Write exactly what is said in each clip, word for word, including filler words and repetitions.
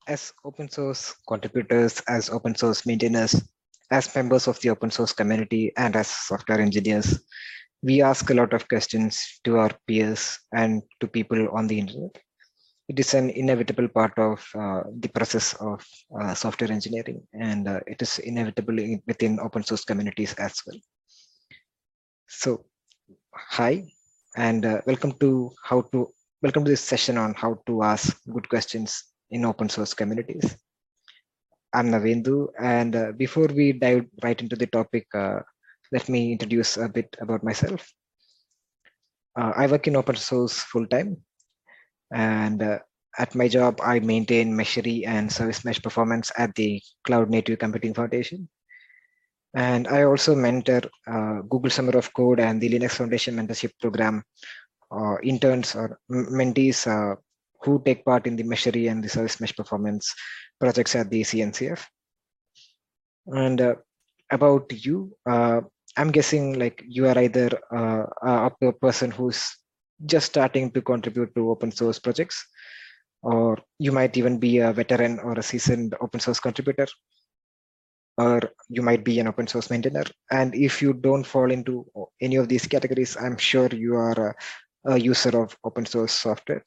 as open source contributors, as open source maintainers, as members of the open source community, and as software engineers, we ask a lot of questions to our peers and to people on the internet. It is an inevitable part of uh, the process of uh, software engineering, and uh, it is inevitable in- within open source communities as well. So, hi, and uh, welcome to how to welcome to this session on how to ask good questions in open source communities. I'm Navendu, and uh, before we dive right into the topic, uh, let me introduce a bit about myself. Uh, I work in open source full time, and uh, at my job, I maintain Meshery and Service Mesh performance at the Cloud Native Computing Foundation. And I also mentor uh, Google Summer of Code and the Linux Foundation mentorship program uh, interns or mentees uh, who take part in the Meshery and the Service Mesh performance projects at the C N C F. And uh, about you, uh, I'm guessing like you are either uh, a person who's just starting to contribute to open source projects, or you might even be a veteran or a seasoned open source contributor, or you might be an open source maintainer. And if you don't fall into any of these categories, I'm sure you are a, a user of open source software.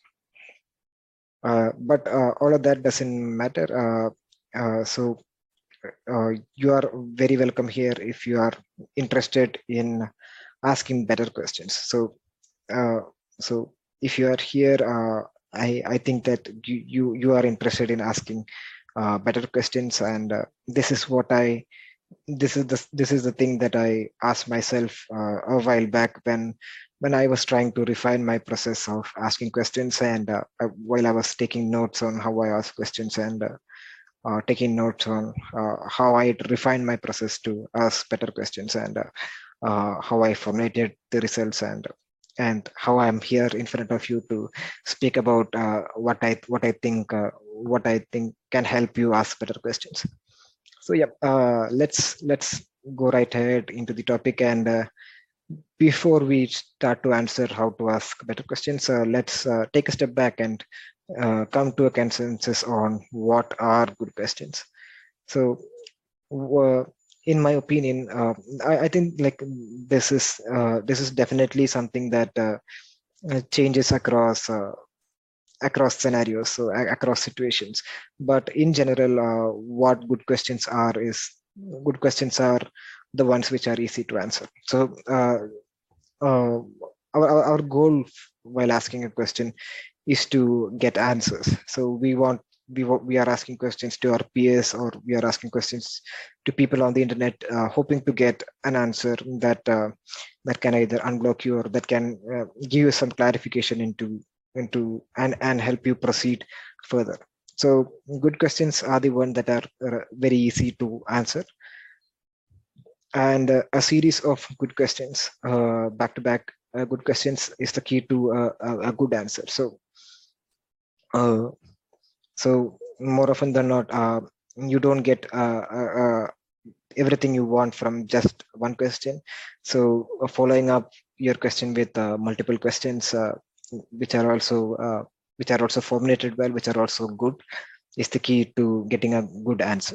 Uh, but uh, all of that doesn't matter. Uh, uh, so uh, you are very welcome here if you are interested in asking better questions. So, uh, so if you are here, uh, I I think that you you you are interested in asking uh, better questions, and uh, this is what I this is the this is the thing that I asked myself uh, a while back when when I was trying to refine my process of asking questions, and uh, while I was taking notes on how I ask questions, and uh, uh, taking notes on uh, how I refine my process to ask better questions, and uh, uh, how I formulated the results, and and how I'm here in front of you to speak about uh, what I what I think uh, what I think can help you ask better questions. So yeah, uh, let's let's go right ahead into the topic. And uh, before we start to answer how to ask better questions, uh, let's uh, take a step back and uh, come to a consensus on what are good questions. So, uh, in my opinion, uh, I, I think like this is uh, this is definitely something that uh, uh, changes across uh, across scenarios, so a- across situations. But in general, uh, what good questions are is good questions are the ones which are easy to answer. So uh, uh, our, our our goal while asking a question is to get answers. So we want we wa- we are asking questions to our peers, or we are asking questions to people on the internet, uh, hoping to get an answer that uh, that can either unblock you, or that can uh, give you some clarification into into and and help you proceed further. So good questions are the one that are uh, very easy to answer, and uh, a series of good questions uh, back to back uh, good questions is the key to uh, a, a good answer. So uh, so more often than not, uh, you don't get uh, uh, uh, everything you want from just one question. So uh, following up your question with uh, multiple questions, uh, which are also uh, which are also formulated well, which are also good, is the key to getting a good answer.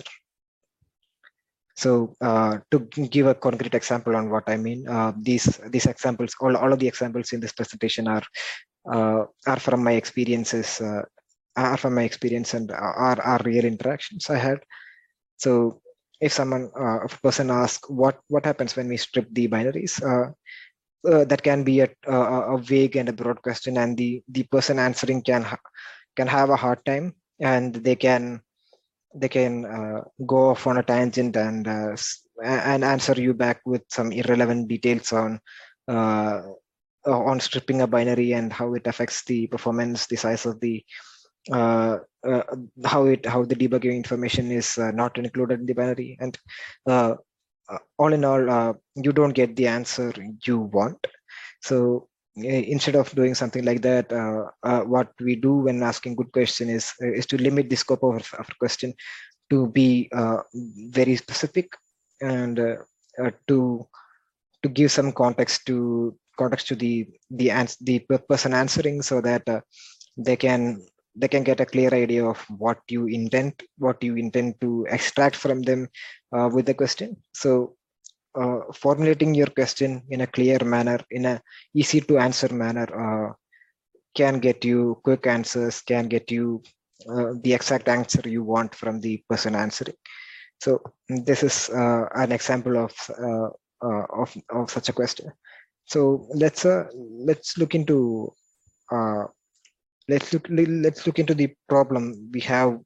So uh, to give a concrete example on what I mean, uh, these these examples, all, all of the examples in this presentation are uh, are from my experiences, uh, are from my experience, and are, are real interactions I had. So if someone, uh, if a person asks what what happens when we strip the binaries, uh, uh, that can be a, a, a vague and a broad question, and the the person answering can ha- can have a hard time, and they can they can uh, go off on a tangent and uh, s- and answer you back with some irrelevant details on uh, on stripping a binary and how it affects the performance, the size of the uh, uh, how it how the debugging information is uh, not included in the binary, and uh, uh, all in all, uh, you don't get the answer you want. So uh, instead of doing something like that, uh, uh, what we do when asking good question is uh, is to limit the scope of our question to be uh, very specific, and uh, uh, to to give some context to context to the the ans- the per- person answering, so that uh, they can they can get a clear idea of what you intend, what you intend to extract from them uh, with the question. So uh, formulating your question in a clear manner, in a easy to answer manner, uh, can get you quick answers, can get you uh, the exact answer you want from the person answering. So this is uh, an example of, uh, uh, of of such a question. So let's uh, let's look into uh, let's look let's look into the problem we have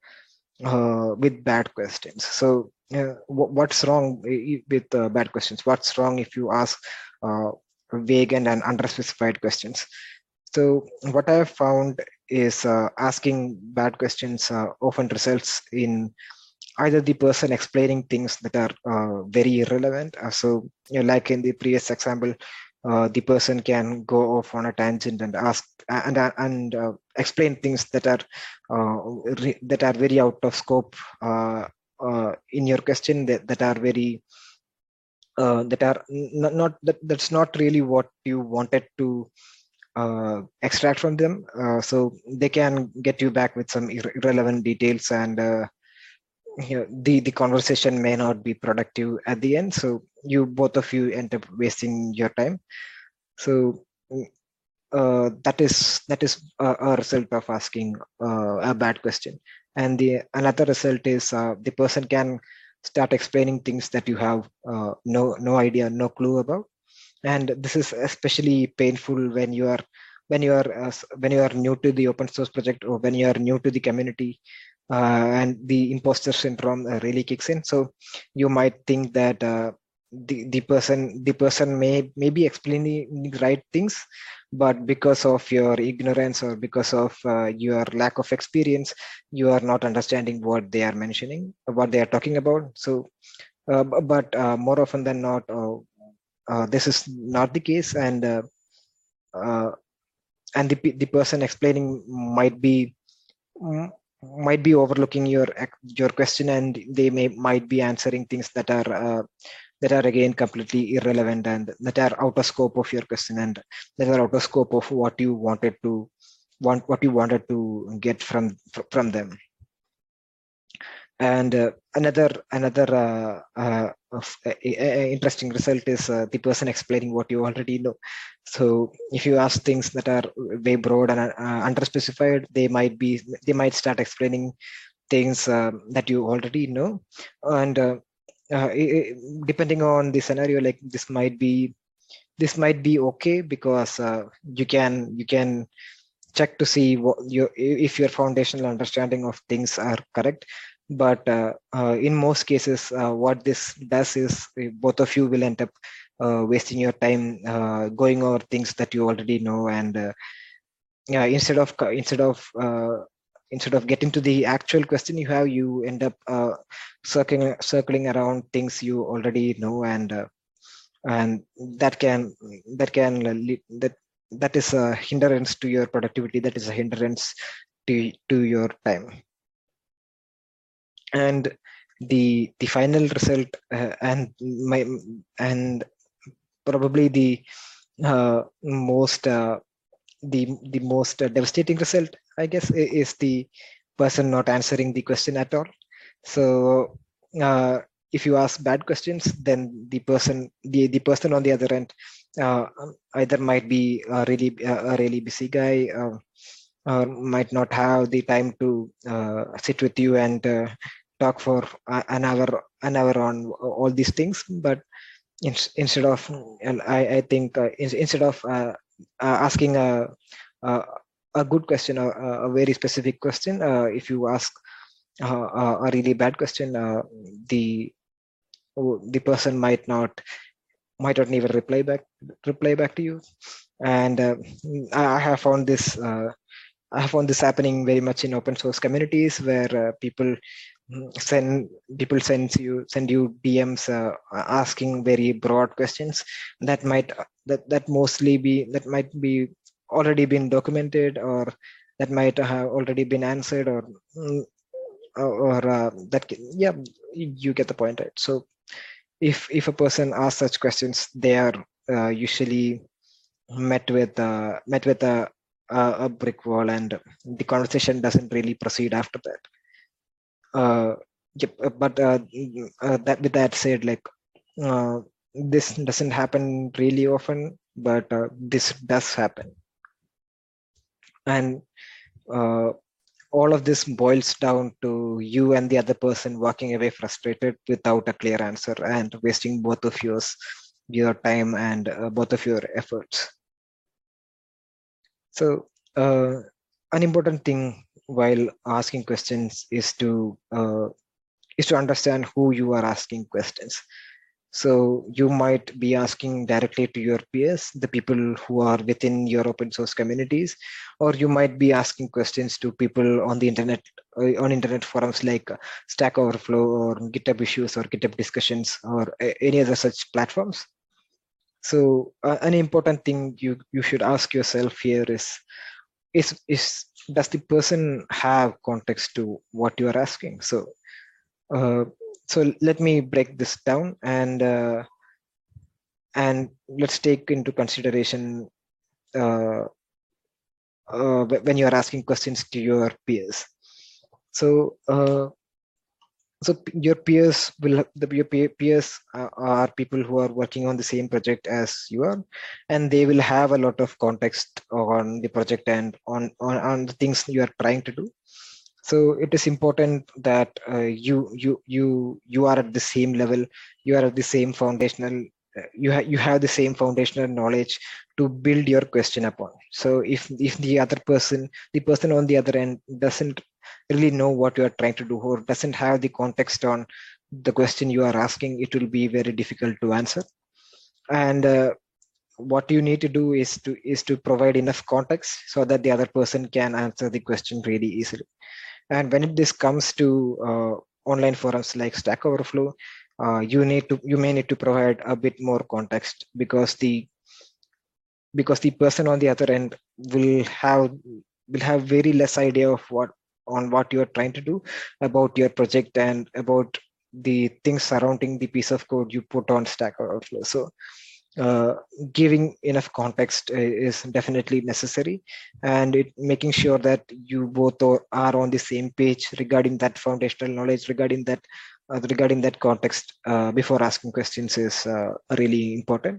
uh, with bad questions. So uh, what's wrong with uh, bad questions? What's wrong if you ask uh, vague and unspecified questions? So what I have found is uh, asking bad questions uh, often results in either the person explaining things that are uh, very irrelevant. Uh, so, you know, like in the previous example, uh, the person can go off on a tangent and ask and and uh, explain things that are uh, re, that are very out of scope uh, uh, in your question. That that are very uh, that are not, not that that's not really what you wanted to uh, extract from them. Uh, so they can get you back with some ir- irrelevant details, and uh, you know, the the conversation may not be productive at the end. So you both of you end up wasting your time. So uh, that is that is a, a result of asking uh, a bad question. And the another result is uh, the person can start explaining things that you have uh, no no idea, no clue about. And this is especially painful when you are when you are uh, when you are new to the open source project, or when you are new to the community, uh, and the imposter syndrome uh, really kicks in. So you might think that uh, the the person the person may may be explaining the right things, but because of your ignorance, or because of uh, your lack of experience, you are not understanding what they are mentioning, what they are talking about. So uh, but uh, more often than not, uh, uh, this is not the case, and uh, uh, and the the person explaining might be mm, might be overlooking your your question, and they may might be answering things that are uh, that are again completely irrelevant, and that are out of scope of your question, and that are out of scope of what you wanted to want what you wanted to get from from them. And uh, another another uh, uh, of, uh, interesting result is uh, the person explaining what you already know. So if you ask things that are very broad and uh, underspecified, they might be they might start explaining things uh, that you already know. And uh, uh, it, depending on the scenario, like this might be this might be okay, because uh, you can you can check to see what your if your foundational understanding of things are correct. But uh, uh, in most cases, uh, what this does is uh, both of you will end up uh, wasting your time uh, going over things that you already know. And uh, yeah, instead of instead of uh, instead of getting to the actual question you have, you end up uh, circling circling around things you already know. And uh, and that can that can lead, that that is a hindrance to your productivity, that is a hindrance to to your time. And the the final result, uh, and my and probably the uh, most uh, the the most uh, devastating result, I guess, is the person not answering the question at all. So uh, if you ask bad questions, then the person the the person on the other end uh, either might be a really a really busy guy, uh, or might not have the time to uh, sit with you and uh, talk for an hour an hour on all these things. But in, instead of I, I think uh, in, instead of uh, uh, asking a, a a good question, a, a very specific question, uh, if you ask uh, a really bad question, uh, the the person might not might not even reply back reply back to you. And uh, I have found this uh, I have found this happening very much in open source communities, where uh, people send people send you send you D Ms uh, asking very broad questions that might that that mostly be that might be already been documented, or that might have already been answered, or or uh, that can, yeah, you get the point, right? So if if a person asks such questions, they are uh, usually met with uh, met with a uh, a brick wall, and the conversation doesn't really proceed after that. Uh, yep, uh, but uh, mm, uh, that with that said, like uh, this doesn't happen really often, but uh, this does happen, and uh, all of this boils down to you and the other person walking away frustrated without a clear answer and wasting both of yours your time and uh, both of your efforts. So uh, an important thing while asking questions is to uh, is to understand who you are asking questions. So you might be asking directly to your peers, the people who are within your open source communities, or you might be asking questions to people on the internet, uh, on internet forums like uh, Stack Overflow or GitHub issues or GitHub discussions or uh, any other such platforms. So uh, an important thing you, you should ask yourself here is, is, is does the person have context to what you are asking? So uh, so let me break this down, and uh, and let's take into consideration uh, uh, when you are asking questions to your peers. So uh, so your peers will the your peers are, are people who are working on the same project as you are, and they will have a lot of context on the project and on on, on the things you are trying to do. So it is important that uh, you you you you are at the same level, you are at the same foundational, uh, you have you have the same foundational knowledge to build your question upon. So if if the other person, the person on the other end doesn't really know what you are trying to do or doesn't have the context on the question you are asking, it will be very difficult to answer. And uh, what you need to do is to is to provide enough context so that the other person can answer the question really easily. And when this comes to uh, online forums like Stack Overflow, uh, you need to you may need to provide a bit more context, because the because the person on the other end will have will have very less idea of what on what you are trying to do about your project and about the things surrounding the piece of code you put on Stack Overflow. So uh, giving enough context is definitely necessary, and it making sure that you both are on the same page regarding that foundational knowledge, regarding that uh, regarding that context uh, before asking questions is uh, really important.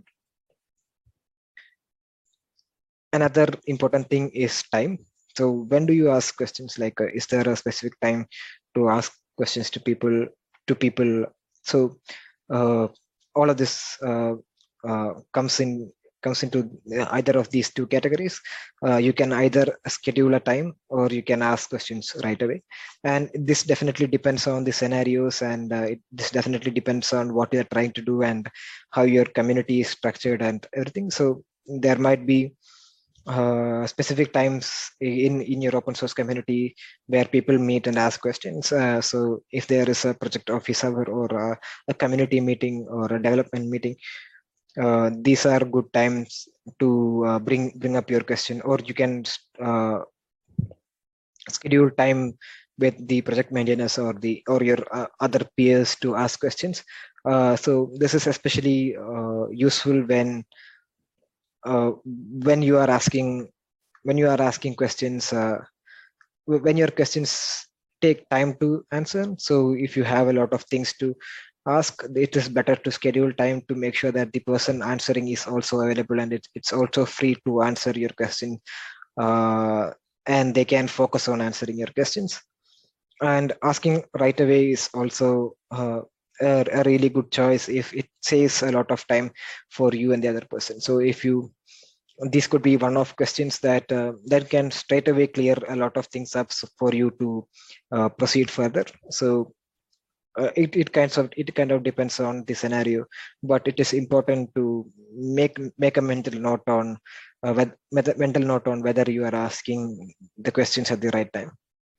Another important thing is time. So when do you ask questions? Like, uh, is there a specific time to ask questions to people? To people. So uh, all of this uh, uh, comes in comes into either of these two categories. Uh, you can either schedule a time or you can ask questions right away. And this definitely depends on the scenarios, and uh, it, this definitely depends on what you're trying to do and how your community is structured and everything. So there might be uh, specific times in in your open source community where people meet and ask questions. Uh, so if there is a project office hour or a, a community meeting or a development meeting, uh, these are good times to uh, bring bring up your question, or you can uh, schedule time with the project maintainers or the or your uh, other peers to ask questions. Uh, so this is especially uh, useful when uh, when you are asking when you are asking questions, uh, when your questions take time to answer. So if you have a lot of things to ask, it is better to schedule time to make sure that the person answering is also available and it, it's also free to answer your question, uh, and they can focus on answering your questions. And asking right away is also uh, a, a really good choice if it saves a lot of time for you and the other person. So if you this could be one of questions that uh, that can straight away clear a lot of things up for you to uh, proceed further. So uh, it, it kind of it kind of depends on the scenario, but it is important to make make a mental note on uh, whether, mental note on whether you are asking the questions at the right time.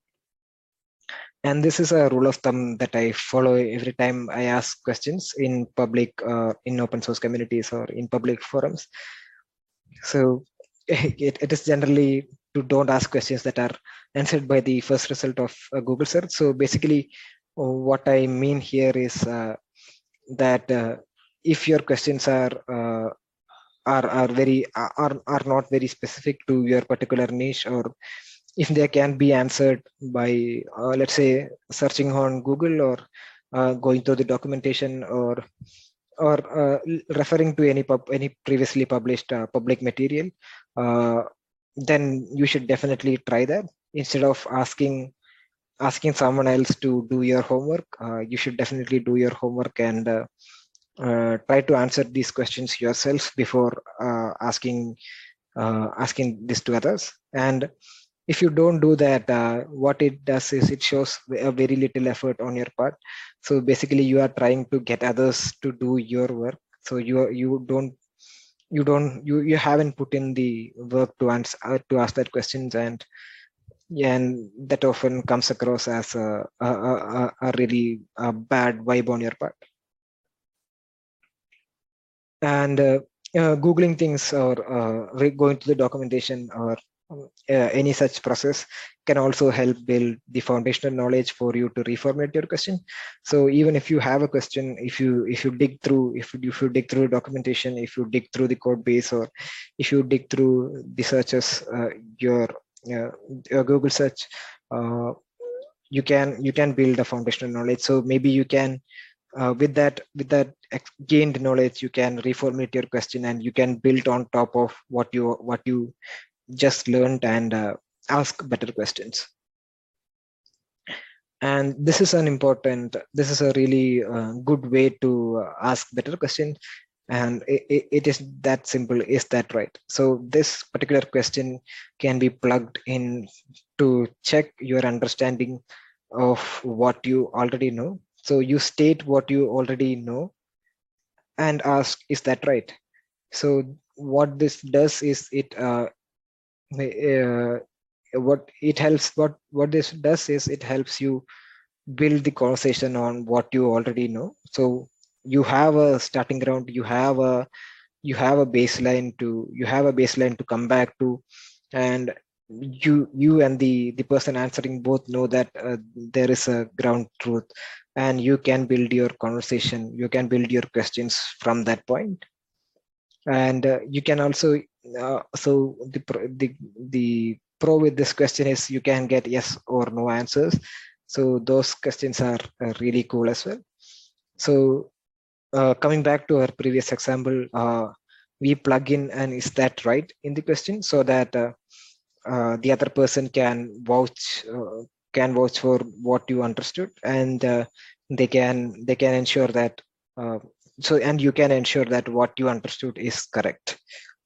And this is a rule of thumb that I follow every time I ask questions in public, uh, in open source communities or in public forums. So it, it is generally to don't ask questions that are answered by the first result of a Google search. So basically, what I mean here is uh, that uh, if your questions are uh, are are very are are not very specific to your particular niche, or if they can be answered by uh, let's say searching on Google, or uh, going through the documentation, or or uh, referring to any pub, any previously published uh, public material, uh, then you should definitely try that instead of asking asking someone else to do your homework. Uh, you should definitely do your homework and uh, uh, try to answer these questions yourself before uh, asking uh, asking this to others. And if you don't do that, uh, what it does is it shows a very little effort on your part. So basically you are trying to get others to do your work, so you you don't you don't you you haven't put in the work to answer uh, to ask that questions. And yeah, and that often comes across as a, a, a, a really a bad vibe on your part. And uh, uh, Googling things, or uh, going to the documentation, or um, uh, any such process can also help build the foundational knowledge for you to reformulate your question. So even if you have a question, if you if you dig through if you, if you dig through documentation, if you dig through the code base, or if you dig through the searches, uh, your, uh, your Google search, uh, you can you can build a foundational knowledge. So maybe you can uh, with that with that gained knowledge, you can reformulate your question, and you can build on top of what you what you just learned, and uh, ask better questions. And this is an important this is a really uh, good way to uh, ask better questions. And it, it, it is that simple. Is that right? So this particular question can be plugged in to check your understanding of what you already know. So you state what you already know and ask, is that right? So what this does is it uh, uh, what it helps what what this does is it helps you build the conversation on what you already know. So you have a starting ground, you have a you have a baseline to you have a baseline to come back to. And you you and the the person answering both know that uh, there is a ground truth, and you can build your conversation, you can build your questions from that point. And uh, you can also uh, so the the the pro with this question is you can get yes or no answers. So those questions are, are really cool as well. So uh, coming back to our previous example, uh, we plug in an is that right in the question, so that uh, uh, the other person can vouch uh, can vouch for what you understood, and uh, they can they can ensure that uh, so and you can ensure that what you understood is correct.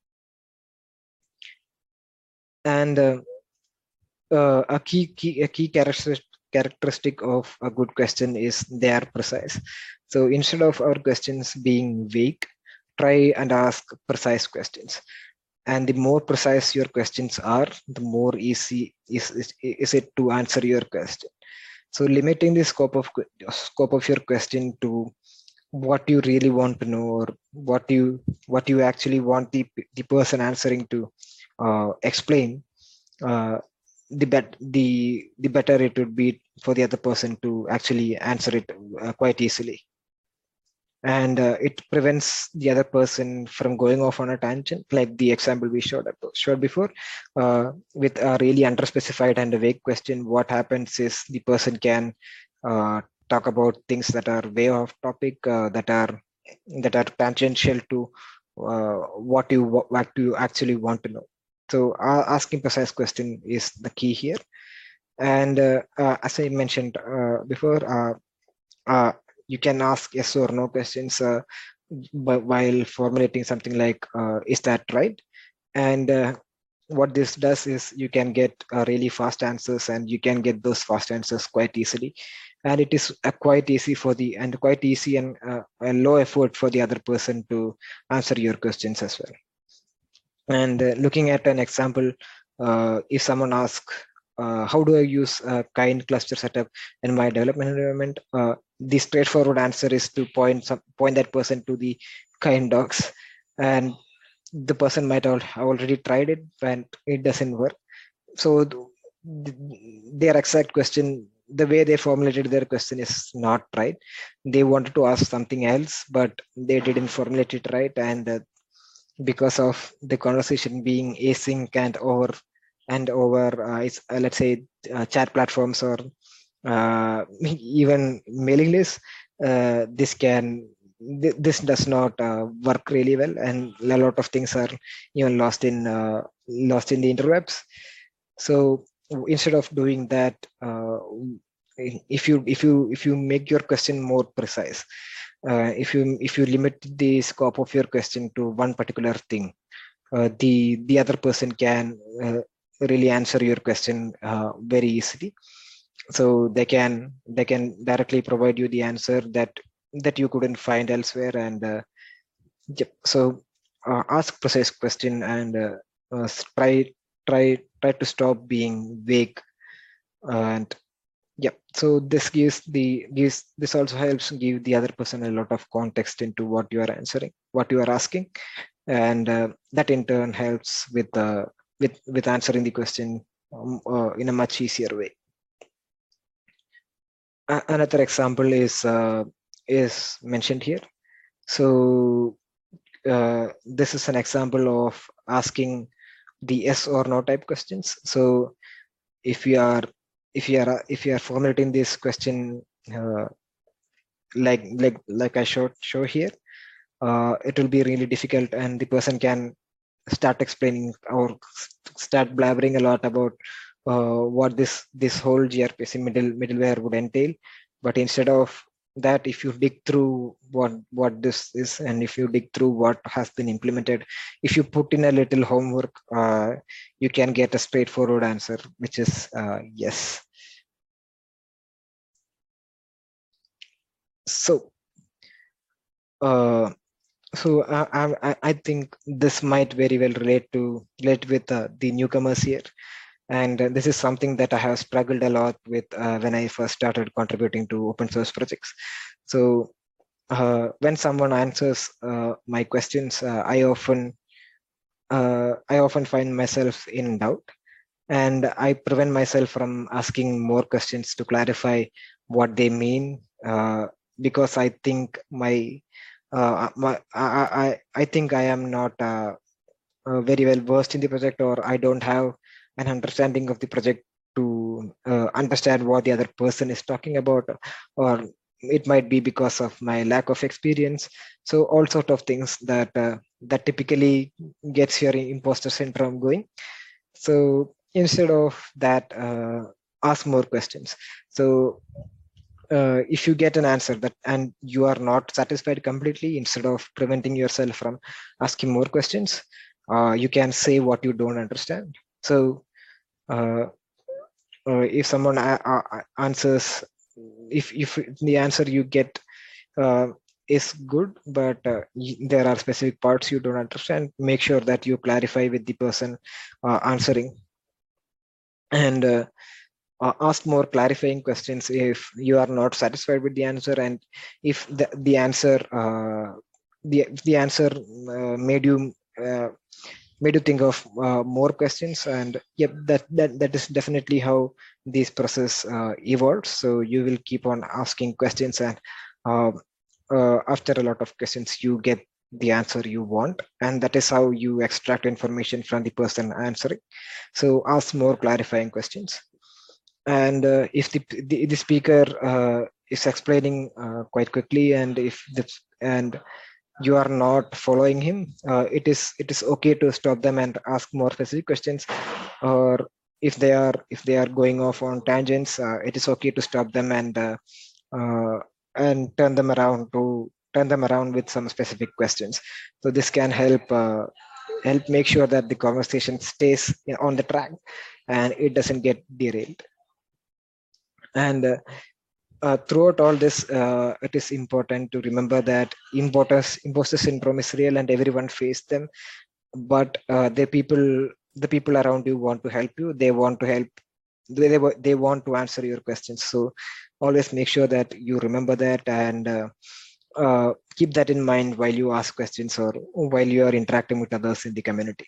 And uh, uh, a key key a key characteristic characteristic of a good question is they are precise. So instead of our questions being vague, try and ask precise questions. And the more precise your questions are, the more easy is, is, is it to answer your question. So limiting the scope of scope of your question to what you really want to know, or what you what you actually want the the person answering to uh, explain, uh, the bet the the better it would be for the other person to actually answer it uh, quite easily. And uh, it prevents the other person from going off on a tangent, like the example we showed up, showed before. Uh, with a really underspecified and a vague question, what happens is the person can uh, talk about things that are way off topic, uh, that are that are tangential to uh, what you what you actually want to know. So uh, asking precise question is the key here. And uh, uh, as I mentioned uh, before, uh, uh, you can ask yes or no questions uh, while formulating something like uh, is that right? And uh, what this does is you can get uh, really fast answers, and you can get those fast answers quite easily. And it is uh, quite easy for the and quite easy and uh, a low effort for the other person to answer your questions as well. And uh, looking at an example, uh, if someone asks, uh, how do I use a kind cluster setup in my development environment? Uh, the straightforward answer is to point some, point that person to the kind docs, and the person might have already tried it and it doesn't work. So their exact question, the way they formulated their question is not right. They wanted to ask something else, but they didn't formulate it right, and uh, because of the conversation being async and over and over uh, it's, uh, let's say uh, chat platforms or uh, even mailing lists, uh, this can th- this does not uh, work really well, and a lot of things are even lost in uh, lost in the interwebs. So instead of doing that, uh, if you if you if you make your question more precise, uh, if you if you limit the scope of your question to one particular thing, uh, the the other person can uh, really answer your question uh, very easily. So they can they can directly provide you the answer that that you couldn't find elsewhere. And uh, yep. So uh, ask precise question, and uh, uh, try try try to stop being vague. And yeah, so this gives the gives this also helps give the other person a lot of context into what you are answering, what you are asking, and uh, that in turn helps with uh, with with answering the question um, uh, in a much easier way. Uh, another example is uh, is mentioned here. So uh, this is an example of asking the yes or no type questions. So if you are if you are if you are formulating this question uh, like like like I showed show here, uh, it will be really difficult, and the person can start explaining or start blabbering a lot about uh, what this this whole gRPC middle middleware would entail. But instead of that, if you dig through what what this is, and if you dig through what has been implemented, if you put in a little homework, uh, you can get a straightforward answer, which is uh, yes. So uh, so I, I I think this might very well relate to relate with uh, the newcomers here. And uh, this is something that I have struggled a lot with uh, when I first started contributing to open source projects. So uh, when someone answers uh, my questions, uh, I often uh, I often find myself in doubt, and I prevent myself from asking more questions to clarify what they mean, uh, because I think my, uh, my I, I, I think I am not uh, uh, very well versed in the project, or I don't have an understanding of the project to uh, understand what the other person is talking about, or it might be because of my lack of experience. So all sort of things that uh, that typically gets your imposter syndrome going. So instead of that, uh, ask more questions. So uh, if you get an answer that and you are not satisfied completely, instead of preventing yourself from asking more questions, uh, you can say what you don't understand. So uh, uh, if someone answers, if if the answer you get uh, is good, but uh, there are specific parts you don't understand, make sure that you clarify with the person uh, answering, and uh, uh, ask more clarifying questions if you are not satisfied with the answer, and if the, the answer uh, the the answer uh, made you uh, made you think of uh, more questions. And yep, that that that is definitely how this process uh, evolves. So you will keep on asking questions, and uh, uh, after a lot of questions you get the answer you want, and that is how you extract information from the person answering. So ask more clarifying questions. And uh, if the, the, the speaker uh, is explaining uh, quite quickly, and if the, and you are not following him, uh, it is it is okay to stop them and ask more specific questions. Or if they are if they are going off on tangents, uh, it is okay to stop them and uh, uh, and turn them around to turn them around with some specific questions. So this can help uh, help make sure that the conversation stays on the track and it doesn't get derailed. And uh, uh, throughout all this, uh, it is important to remember that imposter, imposter syndrome is real and everyone faces them. But uh, the people, the people around you want to help you. They want to help. They, they, they want to answer your questions. So always make sure that you remember that, and uh, uh, keep that in mind while you ask questions or while you are interacting with others in the community.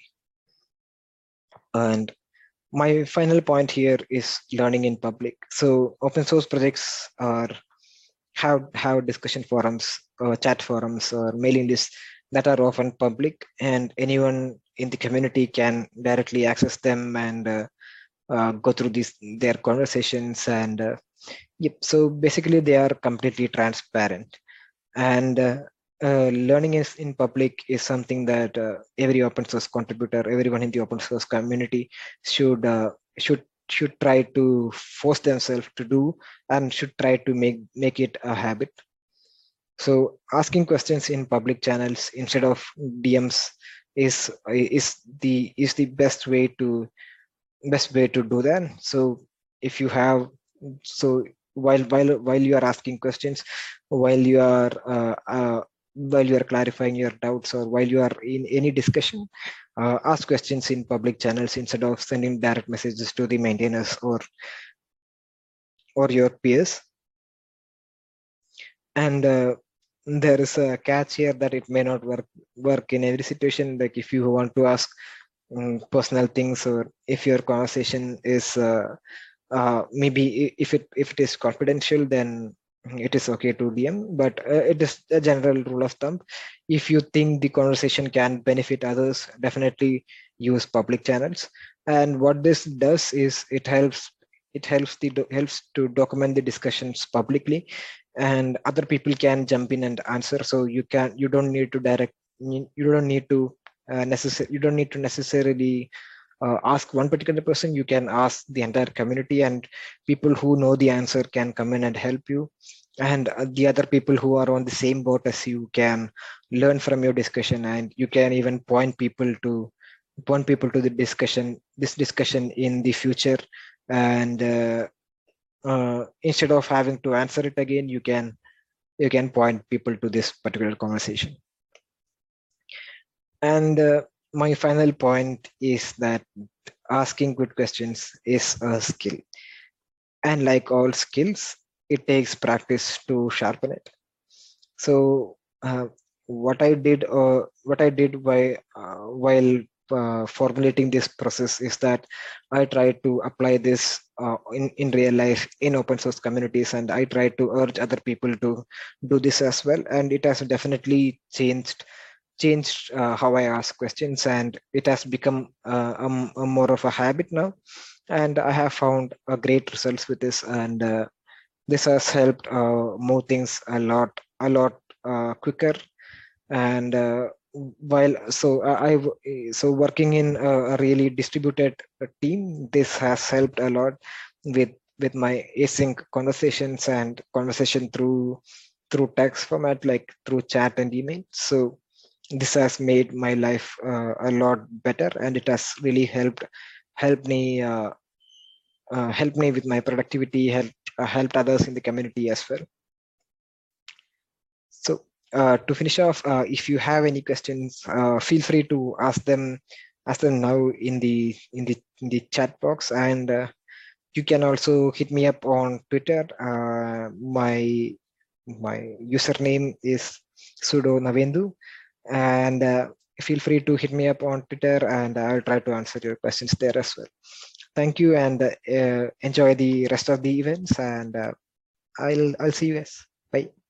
And my final point here is learning in public. So open source projects are have have discussion forums or chat forums or mailing lists that are often public, and anyone in the community can directly access them and uh, uh, go through these their conversations. And uh, yep, so basically they are completely transparent. And uh, uh, learning is in public is something that uh, every open source contributor, everyone in the open source community should uh, should should try to force themselves to do, and should try to make make it a habit. So asking questions in public channels instead of D Ms is is the is the best way to best way to do that. So if you have so while while while you are asking questions, while you are uh, uh, while you are clarifying your doubts, or while you are in any discussion, uh, ask questions in public channels instead of sending direct messages to the maintainers or or your peers. And uh, there is a catch here that it may not work work in every situation. Like if you want to ask um, personal things, or if your conversation is uh, uh, maybe if it if it is confidential, then it is okay to D M. But uh, it is a general rule of thumb. If you think the conversation can benefit others, definitely use public channels. And what this does is it helps it helps the helps to document the discussions publicly, and other people can jump in and answer. So you can you don't need to direct you don't need to uh, necessary you don't need to necessarily uh, ask one particular person. You can ask the entire community, and people who know the answer can come in and help you. And uh, the other people who are on the same boat as you can learn from your discussion, and you can even point people to point people to the discussion this discussion in the future. And uh, uh, instead of having to answer it again, you can you can point people to this particular conversation. And uh, my final point is that asking good questions is a skill, and like all skills, it takes practice to sharpen it. So uh, what I did uh, what I did by uh, while uh, formulating this process is that I try to apply this uh, in, in real life in open source communities, and I try to urge other people to do this as well. And it has definitely changed changed uh, how I ask questions, and it has become uh, a, a more of a habit now. And I have found uh, great results with this, and uh, this has helped uh, move things a lot a lot uh, quicker. And uh, while so I I- so working in a, a really distributed uh, team, this has helped a lot with with my async conversations and conversation through through text format, like through chat and email. So this has made my life uh, a lot better, and it has really helped helped me uh, uh, helped me with my productivity, helped uh, helped others in the community as well. So uh, to finish off, uh, if you have any questions, uh, feel free to ask them ask them now in the in the in the chat box. And uh, you can also hit me up on Twitter. Uh, my my username is sudo navendu, and uh, feel free to hit me up on Twitter, and I'll try to answer your questions there as well. Thank you, and uh, enjoy the rest of the events, and uh, I'll I'll see you guys. Bye.